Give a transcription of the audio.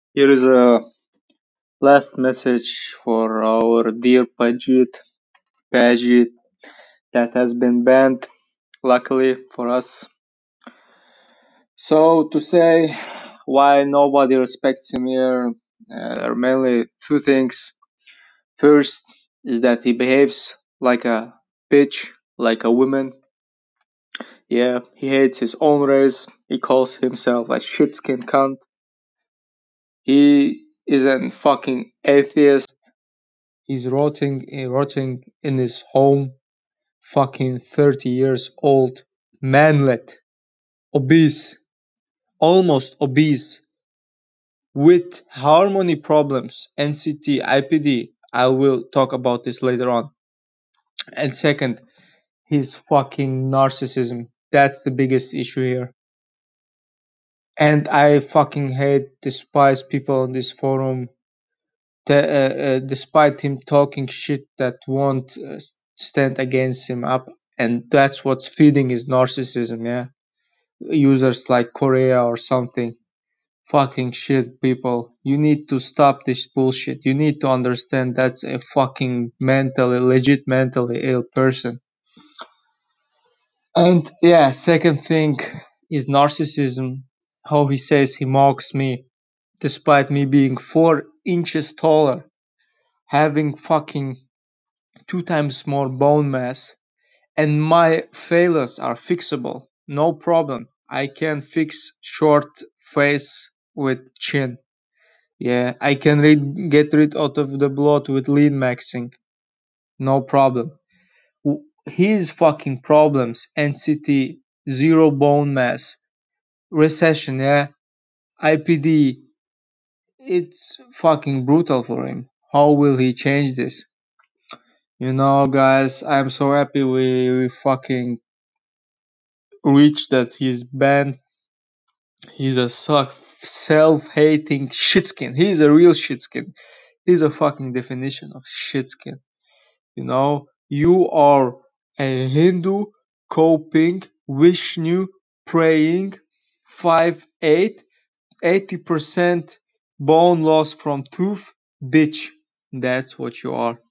Here is a last message for our dear Pajit that has been banned, luckily for us. So to say why nobody respects him here, there are mainly two things. First is that he behaves like a bitch, like a woman. Yeah, he hates his own race. He calls himself a shitskin cunt. He is a fucking atheist. He's rotting in his home, fucking 30 years old, manlet, obese, almost obese, with harmony problems, NCT, IPD. I will talk about this later on. And second, his fucking narcissism. That's the biggest issue here. And I fucking hate, despise people on this forum despite him talking shit that won't stand against him up, and that's what's feeding his narcissism. Yeah, users like Korea or something. Fucking shit, people. You need to stop this bullshit. You need to understand that's a fucking legit mentally ill person. And yeah, second thing is narcissism. How he says he mocks me, despite me being 4 inches taller, having fucking 2 times more bone mass, and my failures are fixable. No problem. I can fix short face with chin. Yeah, I can get rid out of the blood with lean maxing. No problem. His fucking problems, NCT, zero bone mass, recession, yeah, IPD, it's fucking brutal for him. How will he change this? Guys, I'm so happy we fucking reached that he's banned. He's a self-hating shitskin. He's a real shitskin. He's a fucking definition of shitskin. You are a Hindu coping, Vishnu praying, 5'8", 80% bone loss from tooth, bitch. That's what you are.